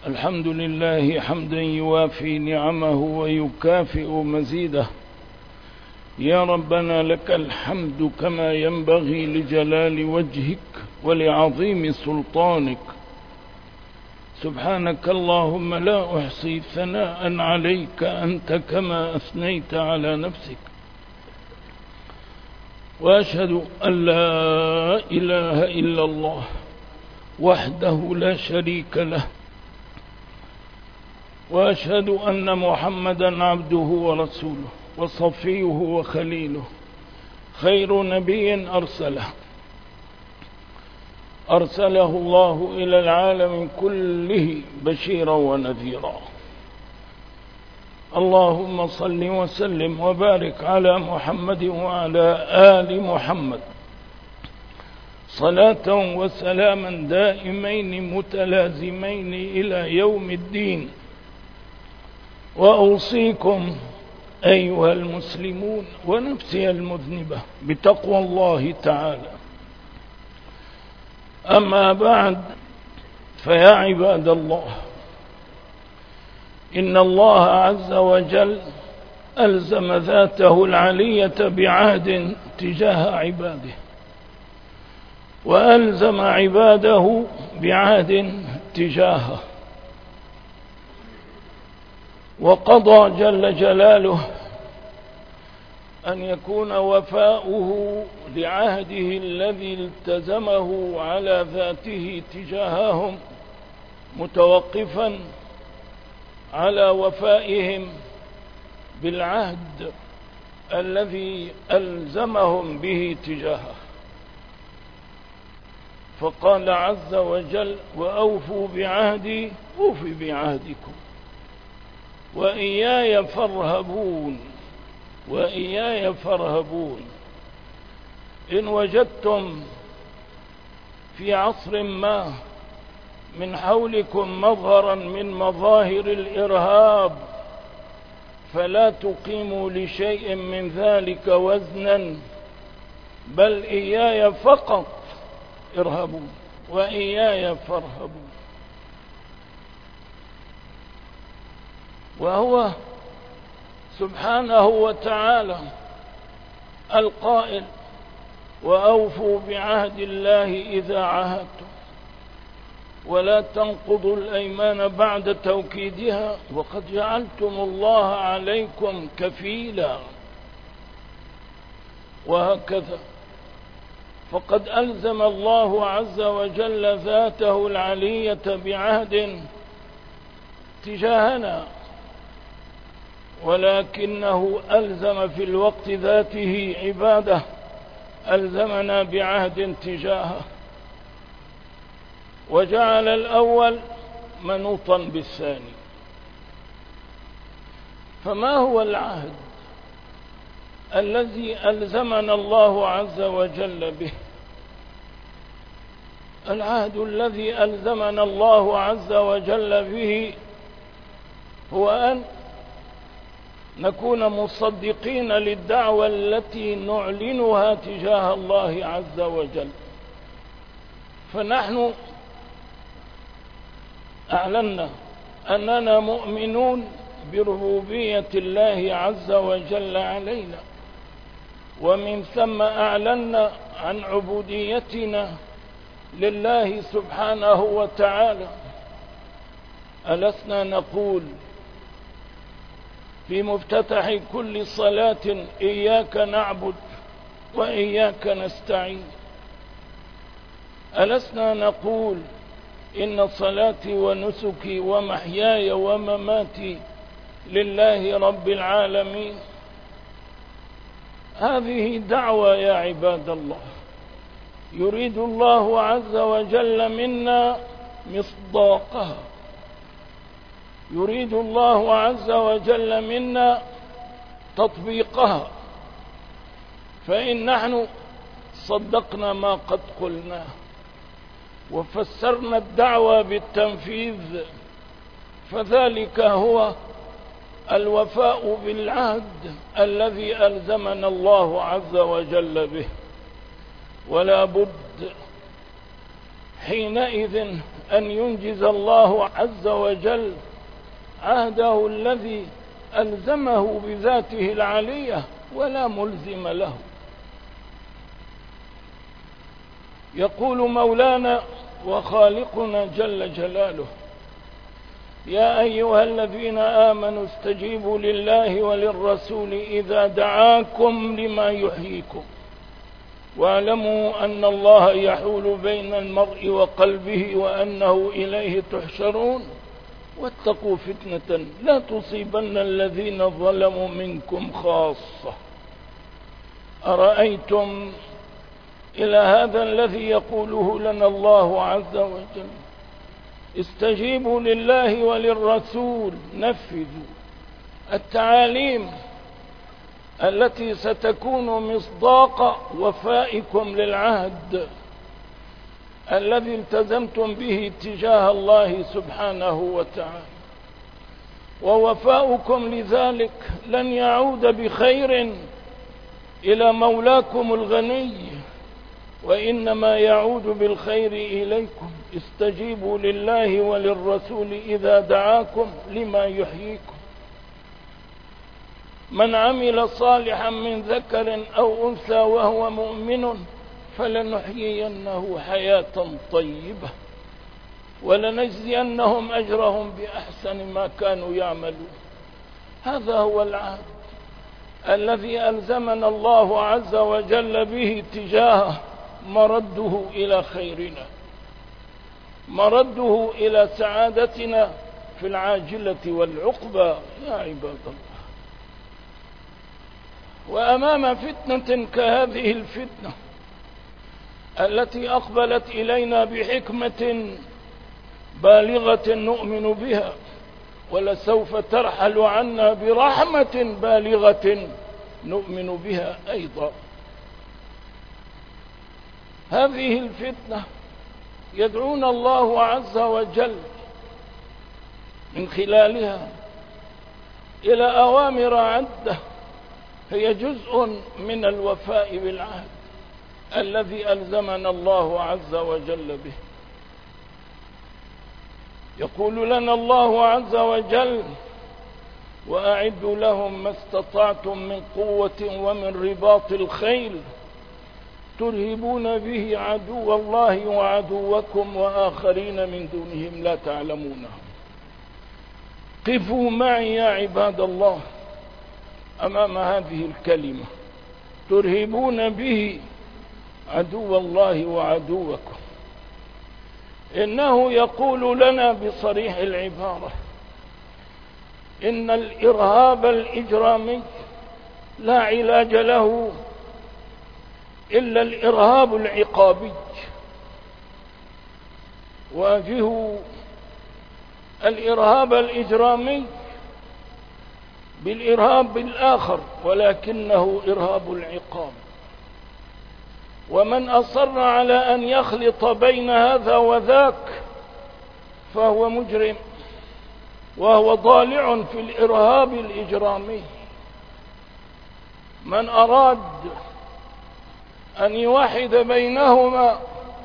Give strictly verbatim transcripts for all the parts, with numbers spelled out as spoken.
الحمد لله حمدا يوافي نعمه ويكافئ مزيده. يا ربنا لك الحمد كما ينبغي لجلال وجهك ولعظيم سلطانك. سبحانك اللهم لا أحصي ثناء عليك أنت كما أثنيت على نفسك. وأشهد أن لا إله إلا الله وحده لا شريك له، وأشهد أن محمدا عبده ورسوله وصفيه وخليله، خير نبي أرسله أرسله الله إلى العالم كله بشيرا ونذيرا. اللهم صل وسلم وبارك على محمد وعلى آل محمد صلاة وسلاما دائمين متلازمين إلى يوم الدين. وأوصيكم أيها المسلمون ونفسي المذنبة بتقوى الله تعالى. أما بعد، فيا عباد الله، إن الله عز وجل ألزم ذاته العلية بعهد تجاه عباده، وألزم عباده بعهد تجاهه، وقضى جل جلاله أن يكون وفاؤه لعهده الذي التزمه على ذاته تجاههم متوقفا على وفائهم بالعهد الذي ألزمهم به تجاهه. فقال عز وجل: وأوفوا بعهدي أوف بعهدكم وإياي فارهبون وإياي فارهبون. إن وجدتم في عصر ما من حولكم مظهرا من مظاهر الإرهاب فلا تقيموا لشيء من ذلك وزنا، بل إياي فقط ارهبوا وإياي فارهبوا. وهو سبحانه وتعالى القائل: وأوفوا بعهد الله إذا عاهدتم ولا تنقضوا الأيمان بعد توكيدها وقد جعلتم الله عليكم كفيلا. وهكذا فقد ألزم الله عز وجل ذاته العلية بعهد تجاهنا، ولكنه ألزم في الوقت ذاته عباده ألزمنا بعهد تجاهه، وجعل الأول منوطا بالثاني. فما هو العهد الذي ألزمنا الله عز وجل به؟ العهد الذي ألزمنا الله عز وجل به هو أن نكون مصدقين للدعوة التي نعلنها تجاه الله عز وجل. فنحن أعلنا أننا مؤمنون بربوبية الله عز وجل علينا، ومن ثم أعلنا عن عبوديتنا لله سبحانه وتعالى. ألسنا نقول في مفتتح كل صلاة: إياك نعبد وإياك نستعين؟ ألسنا نقول: إن صلاتي ونسكي ومحياي ومماتي لله رب العالمين؟ هذه دعوة يا عباد الله، يريد الله عز وجل منا مصداقها، يريد الله عز وجل منا تطبيقها. فإن نحن صدقنا ما قد قلناه وفسرنا الدعوة بالتنفيذ، فذلك هو الوفاء بالعهد الذي ألزمنا الله عز وجل به. ولا بد حينئذ أن ينجز الله عز وجل عهده الذي ألزمه بذاته العلية ولا ملزم له. يقول مولانا وخالقنا جل جلاله: يا أيها الذين آمنوا استجيبوا لله وللرسول إذا دعاكم لما يحييكم واعلموا أن الله يحول بين المرء وقلبه وأنه إليه تحشرون واتقوا فتنة لا تصيبن الذين ظلموا منكم خاصة. أرأيتم إلى هذا الذي يقوله لنا الله عز وجل: استجيبوا لله وللرسول، نفذوا التعاليم التي ستكون مصداق وفائكم للعهد الذي التزمتم به تجاه الله سبحانه وتعالى. ووفاؤكم لذلك لن يعود بخير إلى مولاكم الغني، وإنما يعود بالخير إليكم. استجيبوا لله وللرسول إذا دعاكم لما يحييكم. من عمل صالحا من ذكر أو أنثى وهو مؤمن فلنحيينه حياة طيبة ولنجزينهم أجرهم بأحسن ما كانوا يعملون. هذا هو العهد الذي ألزمنا الله عز وجل به تجاهه، مرده إلى خيرنا، مرده إلى سعادتنا في العاجلة والعقبى يا عباد الله. وأمام فتنة كهذه الفتنة التي أقبلت إلينا بحكمة بالغة نؤمن بها، ولسوف ترحل عنا برحمة بالغة نؤمن بها أيضا. هذه الفتنة يدعونا الله عز وجل من خلالها إلى أوامر عدة هي جزء من الوفاء بالعهد الذي ألزمنا الله عز وجل به. يقول لنا الله عز وجل: وأعدوا لهم ما استطعتم من قوة ومن رباط الخيل ترهبون به عدو الله وعدوكم وآخرين من دونهم لا تعلمونهم. قفوا معي يا عباد الله أمام هذه الكلمة: ترهبون به عدو الله وعدوكم. إنه يقول لنا بصريح العبارة إن الإرهاب الإجرامي لا علاج له إلا الإرهاب العقابي. واجهوا الإرهاب الإجرامي بالإرهاب الآخر ولكنه إرهاب العقاب. ومن أصر على أن يخلط بين هذا وذاك فهو مجرم وهو ضالع في الإرهاب الإجرامي. من أراد أن يوحد بينهما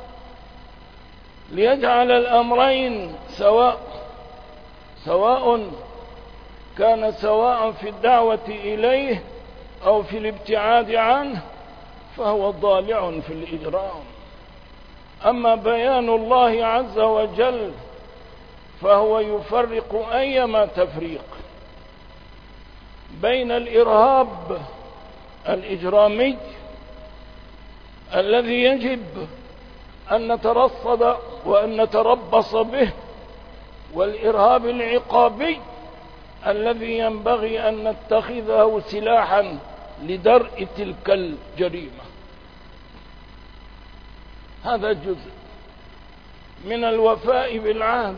ليجعل الأمرين سواء سواء كان سواء في الدعوة إليه أو في الابتعاد عنه فهو ضالع في الإجرام. أما بيان الله عز وجل فهو يفرق أيما تفريق بين الإرهاب الإجرامي الذي يجب أن نترصد وأن نتربص به والإرهاب العقابي الذي ينبغي أن نتخذه سلاحا لدرء تلك الجريمة. هذا جزء من الوفاء بالعهد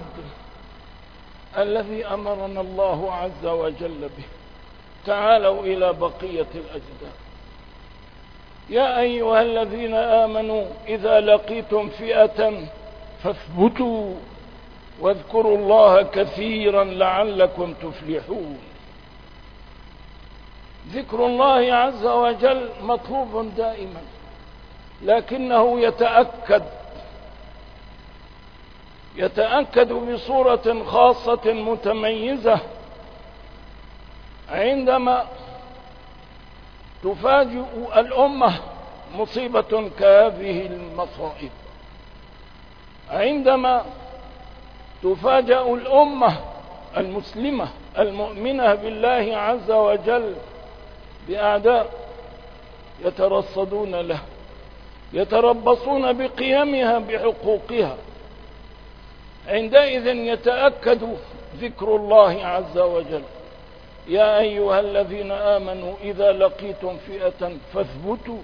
الذي أمرنا الله عز وجل به. تعالوا إلى بقية الأجزاء. يا أيها الذين آمنوا إذا لقيتم فئة فاثبتوا واذكروا الله كثيرا لعلكم تفلحون. ذكر الله عز وجل مطلوب دائما، لكنه يتأكد يتأكد بصورة خاصة متميزة عندما تفاجئ الأمة مصيبة كهذه المصائب، عندما تفاجأ الأمة المسلمة المؤمنة بالله عز وجل بأعداء يترصدون له، يتربصون بقيمها بحقوقها، عندئذ يتأكد ذكر الله عز وجل: يا أيها الذين آمنوا إذا لقيتم فئة فاثبتوا.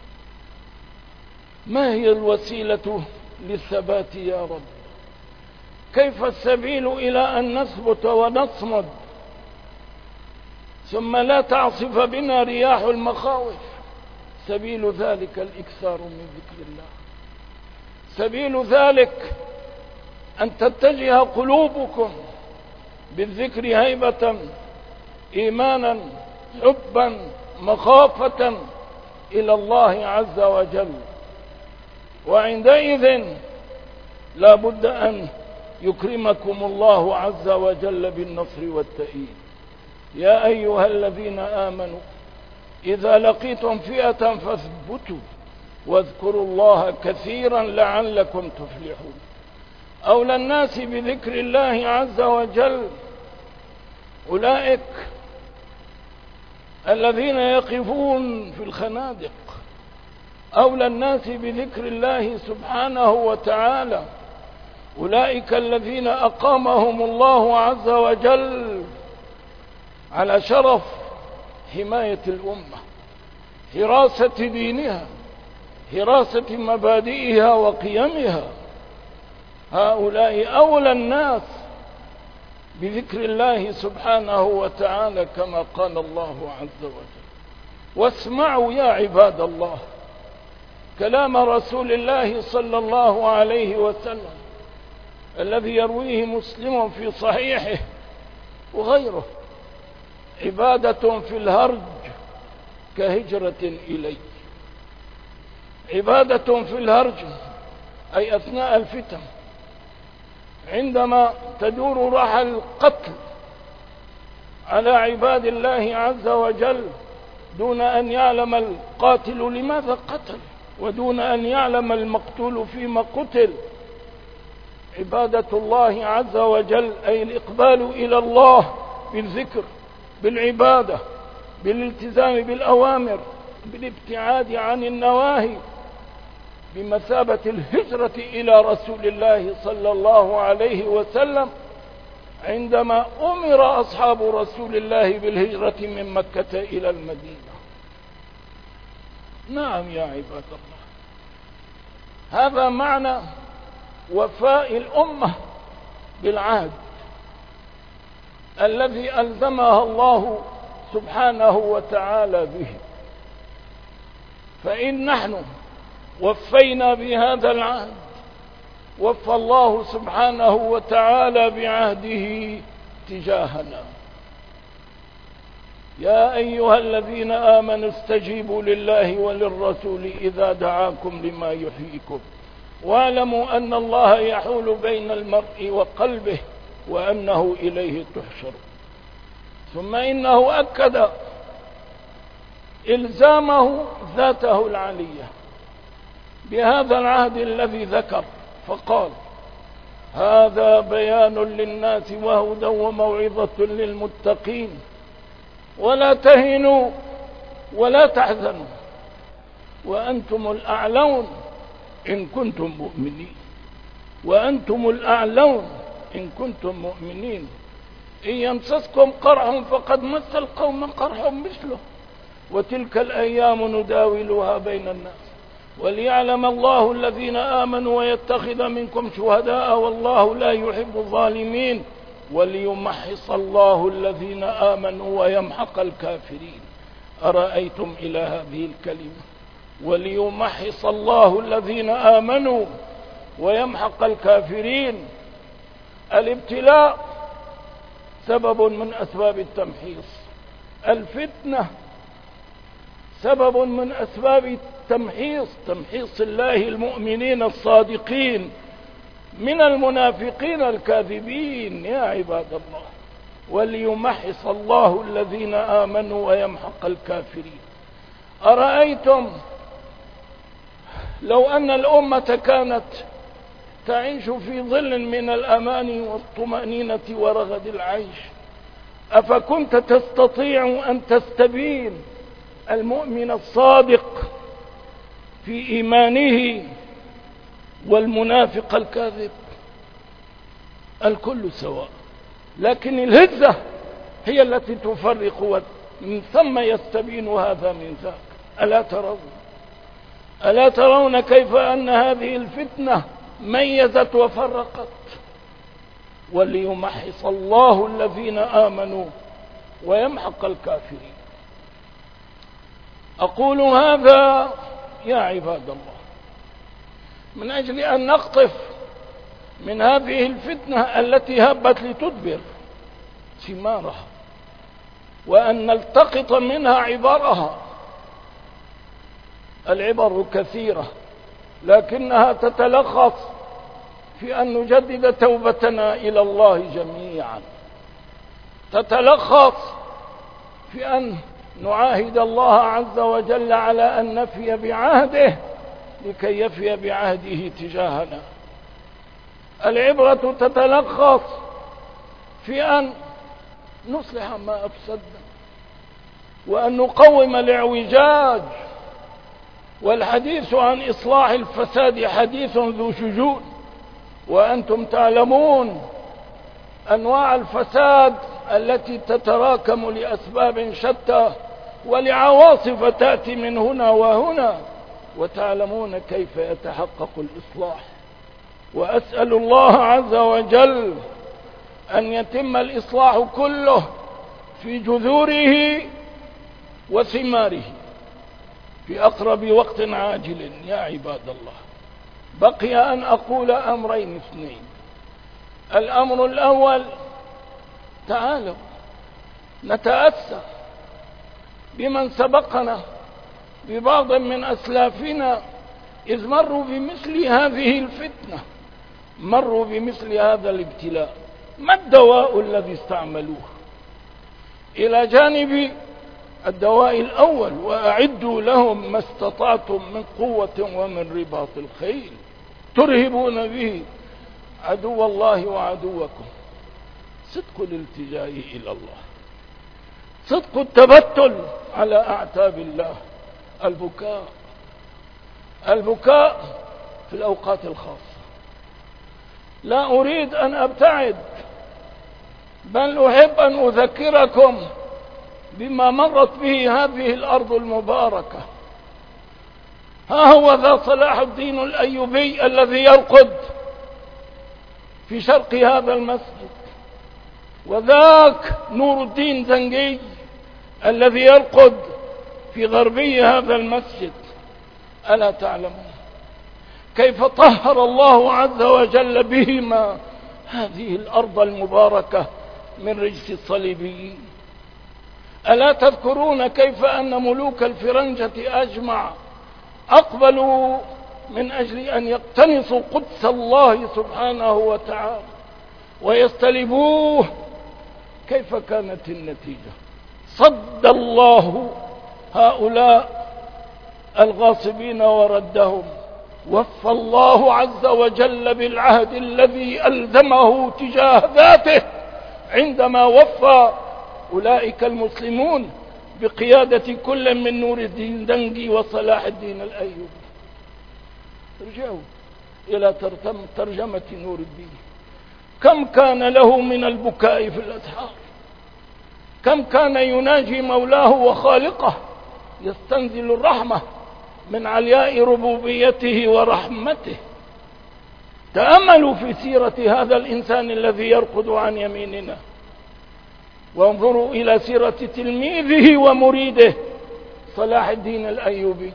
ما هي الوسيلة للثبات يا رب؟ كيف السبيل إلى أن نثبت ونصمد ثم لا تعصف بنا رياح المخاوف؟ سبيل ذلك الإكثار من ذكر الله، سبيل ذلك أن تتجه قلوبكم بالذكر هيبة، إيمانا، حبا، مخافة إلى الله عز وجل. وعندئذ لا بد أن يكرمكم الله عز وجل بالنصر والتأييد. يا أيها الذين آمنوا إذا لقيتم فئة فاثبتوا واذكروا الله كثيرا لعلكم تفلحون. أولى الناس بذكر الله عز وجل أولئك الذين يقفون في الخنادق، أولى الناس بذكر الله سبحانه وتعالى أولئك الذين أقامهم الله عز وجل على شرف حماية الأمة، حراسة دينها، حراسة مبادئها وقيمها. هؤلاء أولى الناس بذكر الله سبحانه وتعالى كما قال الله عز وجل. واسمعوا يا عباد الله كلام رسول الله صلى الله عليه وسلم الذي يرويه مسلم في صحيحه وغيره: عبادة في الهرج كهجرة إلي. عبادة في الهرج أي أثناء الفتن، عندما تدور رحل القتل على عباد الله عز وجل دون أن يعلم القاتل لماذا قتل ودون أن يعلم المقتول فيما قتل. عبادة الله عز وجل أي الإقبال إلى الله بالذكر، بالعبادة، بالالتزام بالأوامر، بالابتعاد عن النواهي، بمثابة الهجرة إلى رسول الله صلى الله عليه وسلم عندما أمر أصحاب رسول الله بالهجرة من مكة إلى المدينة. نعم يا عباد الله، هذا معنى وفاء الأمة بالعهد الذي ألزمها الله سبحانه وتعالى به. فإن نحن وفينا بهذا العهد وفى الله سبحانه وتعالى بعهده تجاهنا. يا أيها الذين آمنوا استجيبوا لله وللرسول إذا دعاكم لما يحييكم واعلموا أن الله يحول بين المرء وقلبه وأنه إليه تحشر. ثم إنه أكد إلزامه ذاته العلية بهذا العهد الذي ذكر فقال: هذا بيان للناس وهدى وموعظة للمتقين ولا تهنوا ولا تحزنوا وأنتم الأعلون إن كنتم مؤمنين. وأنتم الأعلون إن كنتم مؤمنين. إن يمسسكم قرح فقد مس القوم قرح مثله وتلك الأيام نداولها بين الناس وليعلم الله الذين آمنوا ويتخذ منكم شهداء والله لا يحب الظالمين وليمحص الله الذين آمنوا ويمحق الكافرين. أرأيتم إلى هذه الكلمة وليمحص الله الذين آمنوا ويمحق الكافرين. الابتلاء سبب من أسباب التمحيص، الفتنة سبب من أسباب التمحيص، تمحيص الله المؤمنين الصادقين من المنافقين الكاذبين يا عباد الله، وليمحص الله الذين آمنوا ويمحق الكافرين. أرأيتم لو أن الأمة كانت تعيش في ظل من الأمان والطمأنينة ورغد العيش، أفكنت تستطيع أن تستبين المؤمن الصادق في إيمانه والمنافق الكاذب؟ الكل سواء، لكن الهزة هي التي تفرق، ومن ثم يستبين هذا من ذاك. ألا ترون ألا ترون كيف أن هذه الفتنة ميزت وفرقت؟ وليمحص الله الذين آمنوا ويمحق الكافرين. أقول هذا يا عباد الله من أجل أن نقطف من هذه الفتنة التي هبت لتدبر ثمارها، وأن نلتقط منها عبرها. العبر كثيرة، لكنها تتلخص في أن نجدد توبتنا إلى الله جميعا، تتلخص في أن نعاهد الله عز وجل على أن نفي بعهده لكي يفي بعهده تجاهنا. العبرة تتلخص في أن نصلح ما أفسدنا، وأن نقوم الاعوجاج. والحديث عن إصلاح الفساد حديث ذو شجون، وأنتم تعلمون أنواع الفساد التي تتراكم لأسباب شتى ولعواصف تأتي من هنا وهنا، وتعلمون كيف يتحقق الإصلاح. وأسأل الله عز وجل أن يتم الإصلاح كله في جذوره وثماره في أقرب وقت عاجل يا عباد الله. بقي أن أقول أمرين اثنين. الأمر الأول، تعالوا نتأسى بمن سبقنا، ببعض من أسلافنا إذ مروا بمثل هذه الفتنة، مروا بمثل هذا الابتلاء. ما الدواء الذي استعملوه؟ إلى جانب الدواء الأول، وأعدوا لهم ما استطعتم من قوة ومن رباط الخيل ترهبون به عدو الله وعدوكم. صدق الالتجاء إلى الله، صدق التبتل على أعتاب الله، البكاء البكاء في الأوقات الخاصة. لا أريد أن أبتعد، بل أحب أن أذكركم بما مرت به هذه الأرض المباركة. ها هو ذا صلاح الدين الأيوبي الذي يرقد في شرق هذا المسجد، وذاك نور الدين زنقي الذي يرقد في غربي هذا المسجد. ألا تعلمون كيف طهر الله عز وجل بهما هذه الأرض المباركة من رجس الصليبيين؟ ألا تذكرون كيف أن ملوك الفرنجة أجمع أقبلوا من أجل أن يقتنصوا قدس الله سبحانه وتعالى ويستلبوه؟ كيف كانت النتيجة؟ صد الله هؤلاء الغاصبين وردهم. وفى الله عز وجل بالعهد الذي ألزمه تجاه ذاته عندما وفى أولئك المسلمون بقيادة كل من نور الدين زنقي وصلاح الدين الأيوبي. ارجعوا إلى ترجمة نور الدين. كم كان له من البكاء في الأسحار، كم كان يناجي مولاه وخالقه، يستنزل الرحمة من علياء ربوبيته ورحمته. تأملوا في سيرة هذا الإنسان الذي يرقد عن يميننا، وانظروا إلى سيرة تلميذه ومريده صلاح الدين الأيوبي.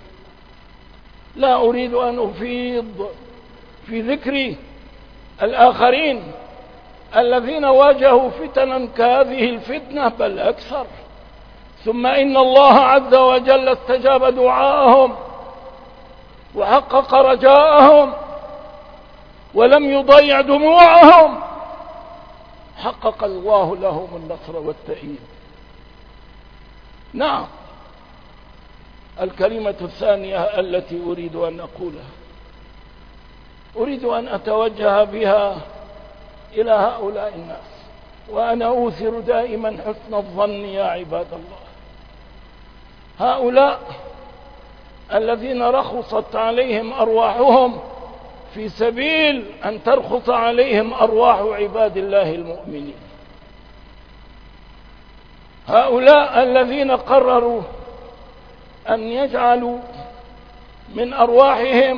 لا أريد أن أفيض في ذكر الآخرين الذين واجهوا فتنا كهذه الفتنة بل أكثر، ثم إن الله عز وجل استجاب دعاءهم وحقق رجاءهم ولم يضيع دموعهم حقق الله لهم النصر والتأييد. نعم، الكلمة الثانية التي أريد أن أقولها، أريد أن أتوجه بها إلى هؤلاء الناس، وأنا أوثر دائما حسن الظن يا عباد الله. هؤلاء الذين رخصت عليهم أرواحهم في سبيل أن ترخص عليهم أرواح عباد الله المؤمنين، هؤلاء الذين قرروا أن يجعلوا من أرواحهم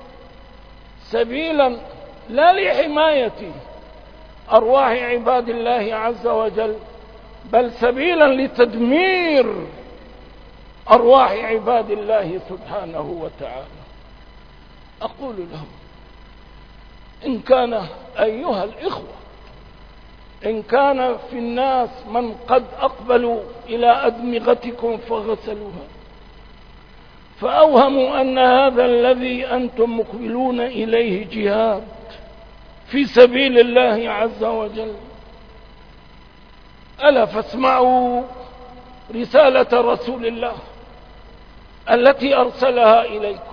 سبيلا لا لحماية أرواح عباد الله عز وجل، بل سبيلا لتدمير أرواح عباد الله سبحانه وتعالى. أقول لهم: إن كان أيها الإخوة، إن كان في الناس من قد أقبلوا إلى أدمغتكم فغسلوها، فأوهموا أن هذا الذي أنتم مقبلون إليه جهاد في سبيل الله عز وجل، ألا فاسمعوا رسالة رسول الله التي أرسلها إليكم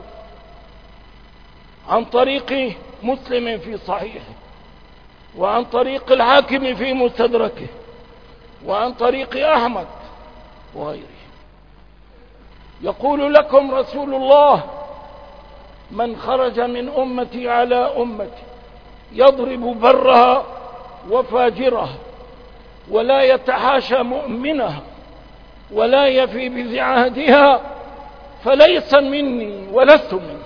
عن طريق مسلم في صحيحه، وعن طريق الحاكم في مستدركه، وعن طريق أحمد وغيره. يقول لكم رسول الله: من خرج من أمتي على أمتي يضرب برها وفاجرها ولا يتحاشى مؤمنها ولا يفي بذي عهدها فليس مني ولست منه.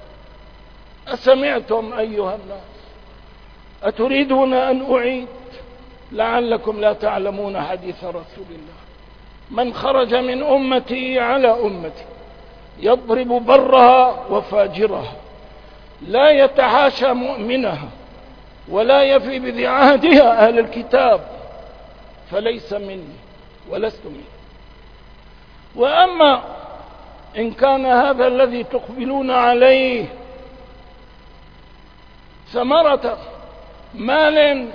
أسمعتم أيها الناس؟ أتريدون أن أعيد لعلكم لا تعلمون حديث رسول الله: من خرج من أمتي على أمتي يضرب برها وفاجرها لا يتحاشى مؤمنها ولا يفي بذي عهدها أهل الكتاب فليس مني ولست منه. وأما إن كان هذا الذي تقبلون عليه ثمرة مال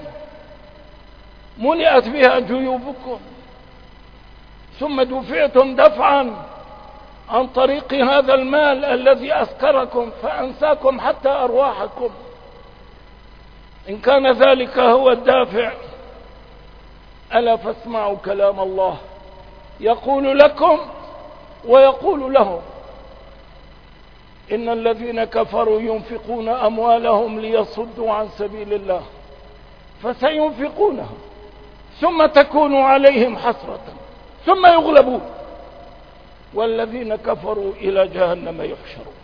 ملئت بها جيوبكم، ثم دفعتم دفعا عن طريق هذا المال الذي أسكركم فأنساكم حتى أرواحكم، إن كان ذلك هو الدافع، ألا فاسمعوا كلام الله يقول لكم ويقول لهم: إن الذين كفروا ينفقون أموالهم ليصدوا عن سبيل الله فسينفقونها ثم تكون عليهم حسرة ثم يغلبون والذين كفروا إلى جهنم يحشرون.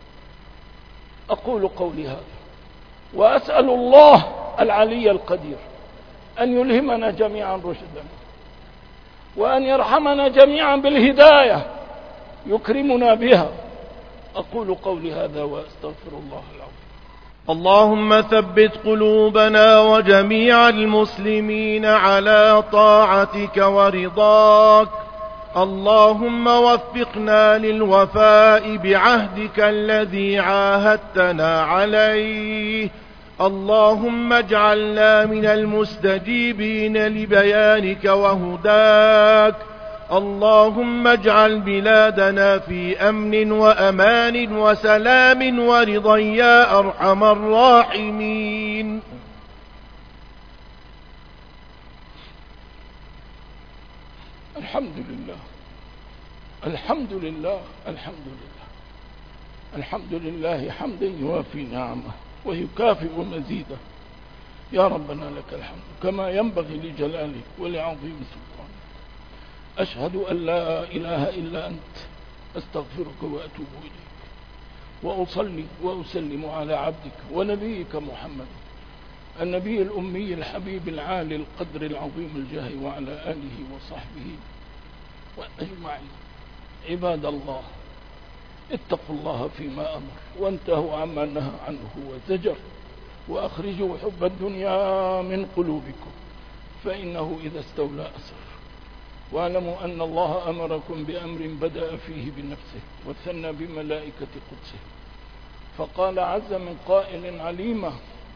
أقول قولي هذا وأسأل الله العلي القدير أن يلهمنا جميعا رشدا، وأن يرحمنا جميعا بالهداية يكرمنا بها. أقول قولي هذا وأستغفر الله العظيم. اللهم ثبت قلوبنا وجميع المسلمين على طاعتك ورضاك. اللهم وفقنا للوفاء بعهدك الذي عاهدتنا عليه. اللهم اجعلنا من المستجيبين لبيانك وهداك. اللهم اجعل بلادنا في أمن وأمان وسلام ورضا يا أرحم الراحمين. الحمد لله الحمد لله الحمد لله الحمد لله حمدا يوافي نعمه ويكافئ مزيده. يا ربنا لك الحمد كما ينبغي لجلالك ولعظيم سلطانك. أشهد أن لا إله إلا أنت، أستغفرك وأتوب إليك، وأصلي وأسلم على عبدك ونبيك محمد النبي الأمي الحبيب العالي القدر العظيم الجاه، وعلى آله وصحبه وأجمعين. عباد الله، اتقوا الله فيما أمر وانتهوا عما نهى عنه وزجر، وأخرجوا حب الدنيا من قلوبكم فإنه إذا استولى أسر. واعلموا أن الله أمركم بأمر بدأ فيه بنفسه وثنى بملائكة قدسه، فقال عز من قائل عليما: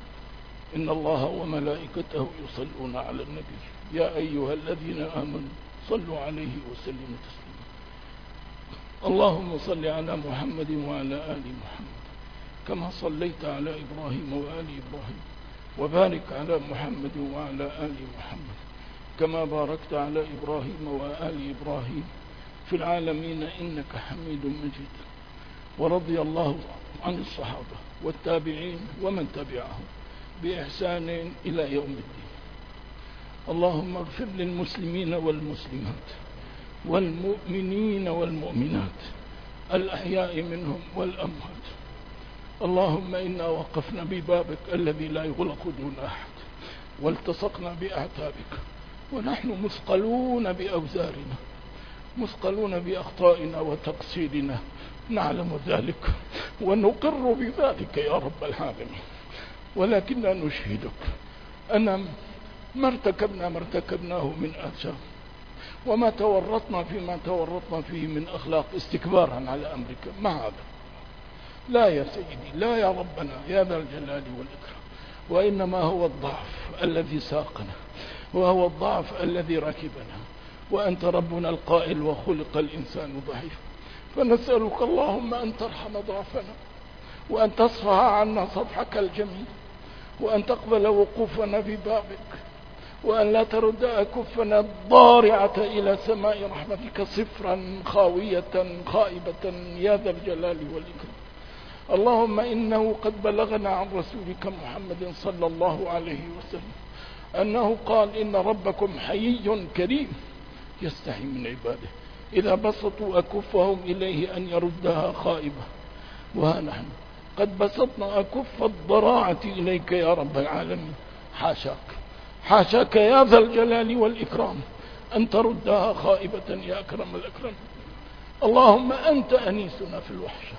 إن الله وملائكته يصلون على النبي يا أيها الذين آمنوا صلوا عليه وسلموا تسليما. اللهم صل على محمد وعلى آل محمد كما صليت على إبراهيم وآل إبراهيم، وبارك على محمد وعلى آل محمد كما باركت على إبراهيم وآل إبراهيم في العالمين إنك حميد مجيد. ورضي الله عن الصحابة والتابعين ومن تبعهم بإحسان إلى يوم الدين. اللهم اغفر للمسلمين والمسلمات والمؤمنين والمؤمنات الأحياء منهم والأموات. اللهم إنا وقفنا ببابك الذي لا يغلق دون أحد، والتصقنا بأعتابك، ونحن مثقلون بأوزارنا، مثقلون بأخطائنا وتقصيرنا، نعلم ذلك ونقر بذلك يا رب العالمين، ولكننا نشهدك أن ما ارتكبنا ما ارتكبناه من آثام، وما تورطنا فيما تورطنا فيه من أخلاق استكبارا على أمرك، ما هذا؟ لا يا سيدي، لا يا ربنا يا ذا الجلال والإكرام، وإنما هو الضعف الذي ساقنا، وهو الضعف الذي ركبنا، وأنت ربنا القائل وخلق الإنسان ضعيفا. فنسألك اللهم أن ترحم ضعفنا، وأن تصفح عنا صفحك الجميل، وأن تقبل وقوفنا ببابك، وأن لا ترد أكفنا الضارعة إلى سماء رحمتك صفرا خاوية خائبة يا ذا الجلال والإكرام. اللهم إنه قد بلغنا عن رسولك محمد صلى الله عليه وسلم أنه قال إن ربكم حيي كريم يستحي من عباده إذا بسطوا أكفهم إليه أن يردها خائبة، وها نحن قد بسطنا أكف الضراعة إليك يا رب العالمين، حاشاك حاشاك يا ذا الجلال والإكرام أن تردها خائبة يا أكرم الأكرم. اللهم أنت أنيسنا في الوحشة،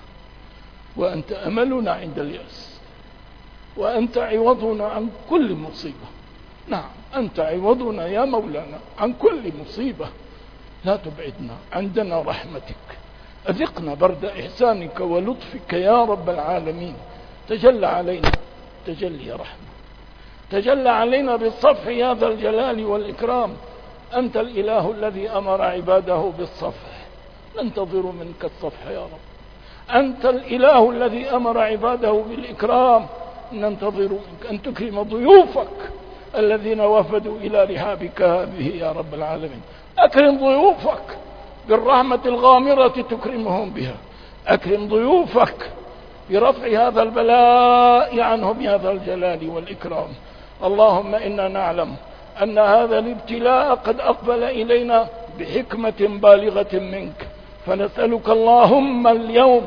وأنت أملنا عند اليأس، وأنت عوضنا عن كل مصيبة. نعم أنت عوضنا يا مولانا عن كل مصيبة، لا تبعدنا عندنا رحمتك، أذقنا برد إحسانك ولطفك يا رب العالمين. تجلى علينا تجلي رحمة، تجلى علينا بالصفح يا ذا الجلال والإكرام. أنت الإله الذي أمر عباده بالصفح، ننتظر منك الصفح يا رب. أنت الإله الذي أمر عباده بالإكرام، ننتظر منك أن تكرم ضيوفك الذين وفدوا إلى رحابك هذه يا رب العالمين. أكرم ضيوفك بالرحمة الغامرة تكرمهم بها، أكرم ضيوفك برفع هذا البلاء عنهم يا ذا الجلال والإكرام. اللهم إنا نعلم أن هذا الابتلاء قد أقبل إلينا بحكمة بالغة منك، فنسألك اللهم اليوم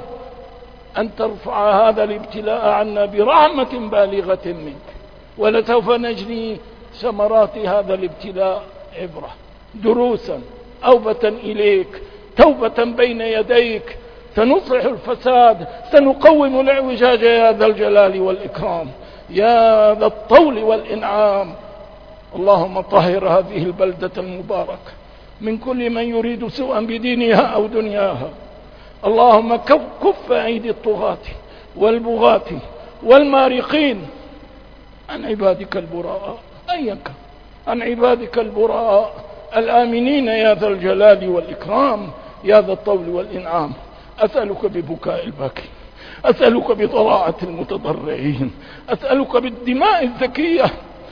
أن ترفع هذا الابتلاء عنا برحمة بالغة منك، ولسوف نجني ثمرات هذا الابتلاء عبرة، دروسا، أوبة إليك، توبة بين يديك، سنصلح الفساد، سنقوم الاعوجاج يا ذا الجلال والإكرام يا ذا الطول والإنعام. اللهم طهر هذه البلدة المباركة من كل من يريد سوءا بدينها أو دنياها. اللهم كف أيدي الطغاة والبغاة والمارقين عن عبادك البراء، أيك عن عبادك البراء الآمنين يا ذا الجلال والإكرام يا ذا الطول والإنعام. أسألك ببكاء الباكي، أسألك بضراعة المتضرعين، أسألك بالدماء الزكية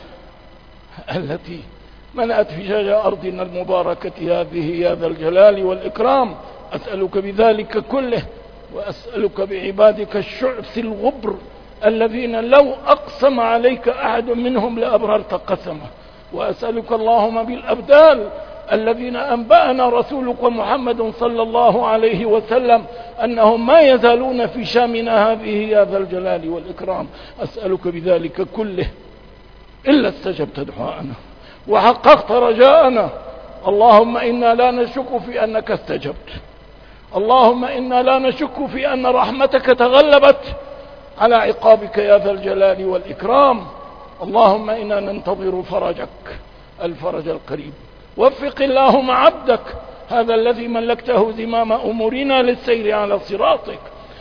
التي ملأت فجاج أرضنا المباركة هذه يا ذا الجلال والإكرام. أسألك بذلك كله، وأسألك بعبادك الشعث الغبر الذين لو أقسم عليك أحد منهم لأبررت قسمه. وأسألك اللهم بالأبدال الذين أنبأنا رسولك محمد صلى الله عليه وسلم أنهم ما يزالون في شامنا هذه يا ذا الجلال والإكرام. أسألك بذلك كله إلا استجبت دعاءنا وحققت رجاءنا. اللهم إنا لا نشك في أنك استجبت، اللهم إنا لا نشك في أن رحمتك تغلبت على عقابك يا ذا الجلال والإكرام. اللهم إنا ننتظر فرجك الفرج القريب. وفق اللهم عبدك هذا الذي ملكته زمام أمورنا للسير على صراطك،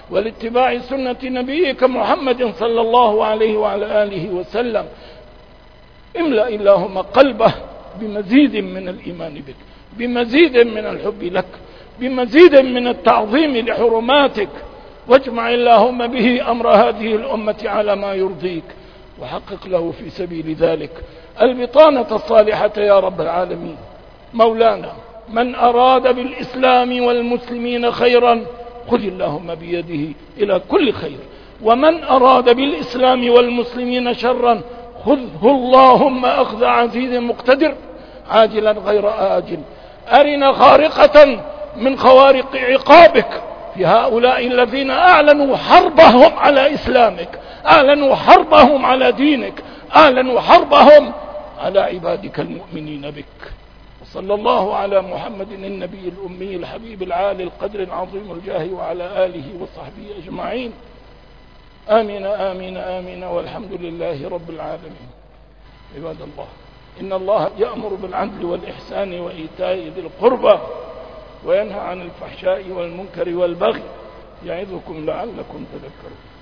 ولاتباع سنة نبيك محمد صلى الله عليه وعلى آله وسلم. املأ اللهم قلبه بمزيد من الإيمان بك، بمزيد من الحب لك، بمزيد من التعظيم لحرماتك، واجمع اللهم به أمر هذه الأمة على ما يرضيك، وحقق له في سبيل ذلك البطانة الصالحة يا رب العالمين. مولانا من أراد بالإسلام والمسلمين خيرا خذ اللهم بيده إلى كل خير، ومن أراد بالإسلام والمسلمين شرا خذه اللهم أخذ عزيز مقتدر عاجلا غير آجل. أرنا خارقة من خوارق عقابك في هؤلاء الذين أعلنوا حربهم على إسلامك، أعلنوا حربهم على دينك، أعلنوا حربهم على عبادك المؤمنين بك. وصلى الله على محمد النبي الأمي الحبيب العالي القدر العظيم الجاه وعلى آله وصحبه أجمعين. آمين آمين آمين، والحمد لله رب العالمين. عباد الله، إن الله يأمر بالعدل والإحسان وإيتاء ذي القربى وينهى عن الفحشاء والمنكر والبغي يعظكم لعلكم تذكرون.